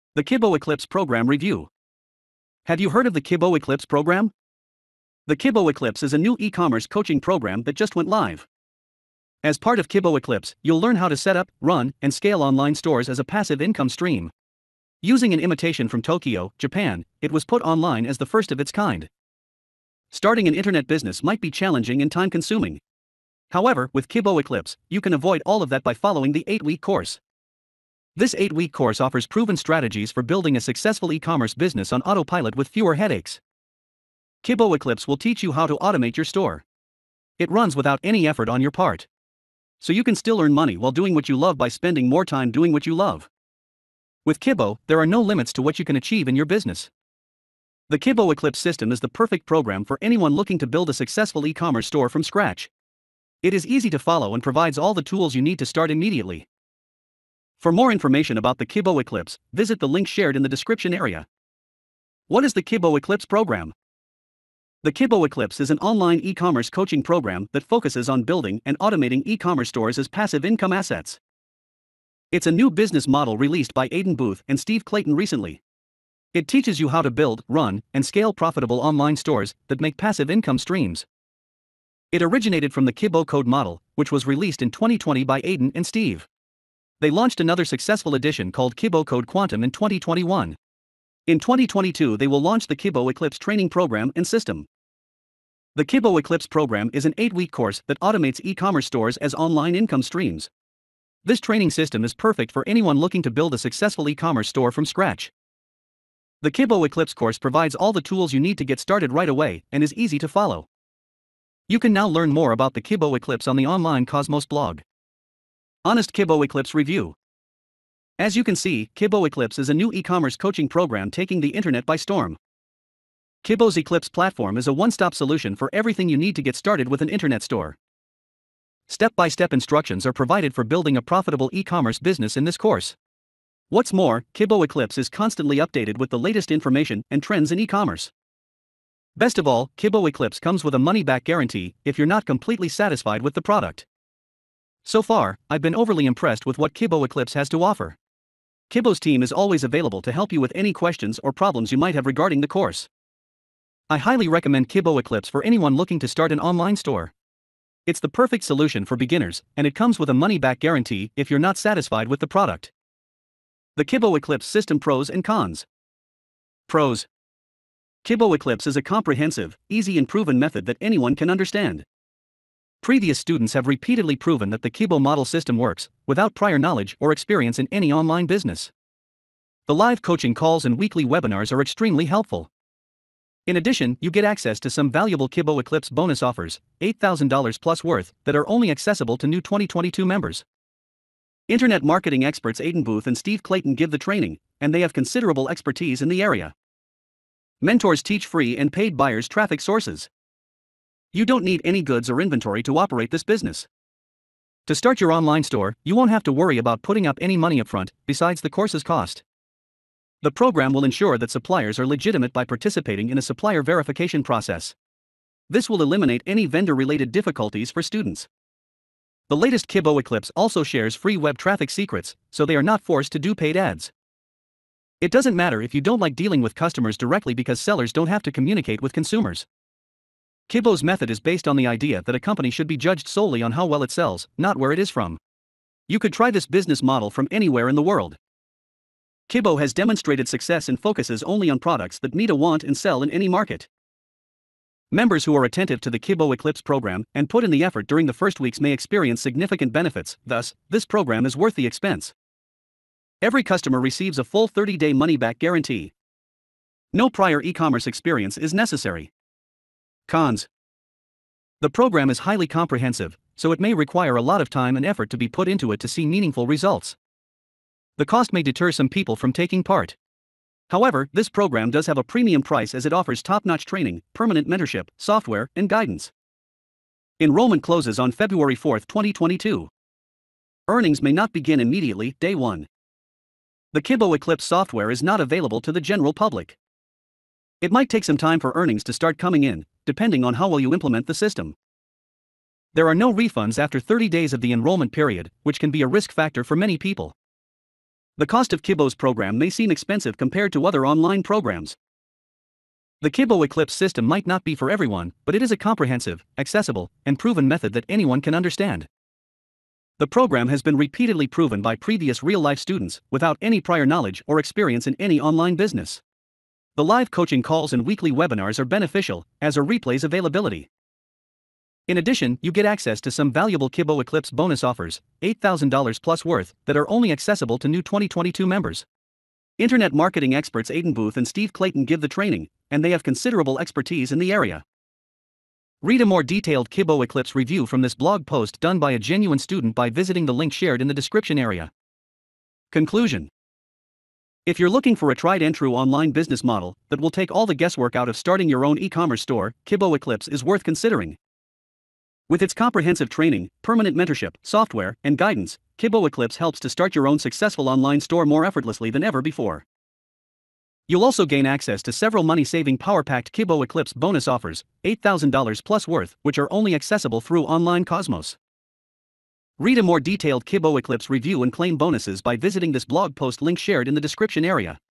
The Kibo Eclipse Program Review. Have you heard of the Kibo Eclipse program? The Kibo Eclipse is a new e-commerce coaching program that just went live. As part of Kibo Eclipse, you'll learn how to set up, run, and scale online stores as a passive income stream. Using an imitation from Tokyo, Japan, it was put online as the first of its kind. Starting an internet business might be challenging and time-consuming. However, with Kibo Eclipse, you can avoid all of that by following the 8-week course. This 8-week course offers proven strategies for building a successful e-commerce business on autopilot with fewer headaches. Kibo Eclipse will teach you how to automate your store. It runs without any effort on your part. So you can still earn money while doing what you love by spending more time doing what you love. With Kibo, there are no limits to what you can achieve in your business. The Kibo Eclipse system is the perfect program for anyone looking to build a successful e-commerce store from scratch. It is easy to follow and provides all the tools you need to start immediately. For more information about the Kibo Eclipse, visit the link shared in the description area. What is the Kibo Eclipse program? The Kibo Eclipse is an online e-commerce coaching program that focuses on building and automating e-commerce stores as passive income assets. It's a new business model released by Aidan Booth and Steve Clayton recently. It teaches you how to build, run, and scale profitable online stores that make passive income streams. It originated from the Kibo Code model, which was released in 2020 by Aidan and Steve. They launched another successful edition called Kibo Code Quantum in 2021. In 2022, they will launch the Kibo Eclipse training program and system. The Kibo Eclipse program is an 8-week course that automates e-commerce stores as online income streams. This training system is perfect for anyone looking to build a successful e-commerce store from scratch. The Kibo Eclipse course provides all the tools you need to get started right away and is easy to follow. You can now learn more about the Kibo Eclipse on the online Cosmos blog. Honest Kibo Eclipse Review. As you can see, Kibo Eclipse is a new e-commerce coaching program taking the internet by storm. Kibo's Eclipse platform is a one-stop solution for everything you need to get started with an internet store. Step-by-step instructions are provided for building a profitable e-commerce business in this course. What's more, Kibo Eclipse is constantly updated with the latest information and trends in e-commerce. Best of all, Kibo Eclipse comes with a money-back guarantee if you're not completely satisfied with the product. So far, I've been overly impressed with what Kibo Eclipse has to offer. Kibo's team is always available to help you with any questions or problems you might have regarding the course. I highly recommend Kibo Eclipse for anyone looking to start an online store. It's the perfect solution for beginners, and it comes with a money-back guarantee if you're not satisfied with the product. The Kibo Eclipse system pros and cons. Pros. Kibo Eclipse is a comprehensive, easy and proven method that anyone can understand. Previous students have repeatedly proven that the Kibo model system works, without prior knowledge or experience in any online business. The live coaching calls and weekly webinars are extremely helpful. In addition, you get access to some valuable Kibo Eclipse bonus offers, $8,000 plus worth, that are only accessible to new 2022 members. Internet marketing experts Aidan Booth and Steve Clayton give the training, and they have considerable expertise in the area. Mentors teach free and paid buyers traffic sources. You don't need any goods or inventory to operate this business. To start your online store, you won't have to worry about putting up any money upfront, besides the course's cost. The program will ensure that suppliers are legitimate by participating in a supplier verification process. This will eliminate any vendor-related difficulties for students. The latest Kibo Eclipse also shares free web traffic secrets, so they are not forced to do paid ads. It doesn't matter if you don't like dealing with customers directly because sellers don't have to communicate with consumers. Kibo's method is based on the idea that a company should be judged solely on how well it sells, not where it is from. You could try this business model from anywhere in the world. Kibo has demonstrated success and focuses only on products that meet a want and sell in any market. Members who are attentive to the Kibo Eclipse program and put in the effort during the first weeks may experience significant benefits, thus, this program is worth the expense. Every customer receives a full 30-day money-back guarantee. No prior e-commerce experience is necessary. Cons. The program is highly comprehensive, so it may require a lot of time and effort to be put into it to see meaningful results. The cost may deter some people from taking part. However, this program does have a premium price as it offers top-notch training, permanent mentorship, software, and guidance. Enrollment closes on February 4, 2022. Earnings may not begin immediately, day 1. The Kibo Eclipse software is not available to the general public. It might take some time for earnings to start coming in, depending on how well you implement the system. There are no refunds after 30 days of the enrollment period, which can be a risk factor for many people. The cost of Kibo's program may seem expensive compared to other online programs. The Kibo Eclipse system might not be for everyone, but it is a comprehensive, accessible, and proven method that anyone can understand. The program has been repeatedly proven by previous real-life students without any prior knowledge or experience in any online business. The live coaching calls and weekly webinars are beneficial, as are replays availability. In addition, you get access to some valuable Kibo Eclipse bonus offers, $8,000 plus worth, that are only accessible to new 2022 members. Internet marketing experts Aidan Booth and Steve Clayton give the training, and they have considerable expertise in the area. Read a more detailed Kibo Eclipse review from this blog post done by a genuine student by visiting the link shared in the description area. Conclusion. If you're looking for a tried-and-true online business model that will take all the guesswork out of starting your own e-commerce store, Kibo Eclipse is worth considering. With its comprehensive training, permanent mentorship, software, and guidance, Kibo Eclipse helps to start your own successful online store more effortlessly than ever before. You'll also gain access to several money-saving power-packed Kibo Eclipse bonus offers, $8,000 plus worth, which are only accessible through Online Cosmos. Read a more detailed Kibo Eclipse review and claim bonuses by visiting this blog post link shared in the description area.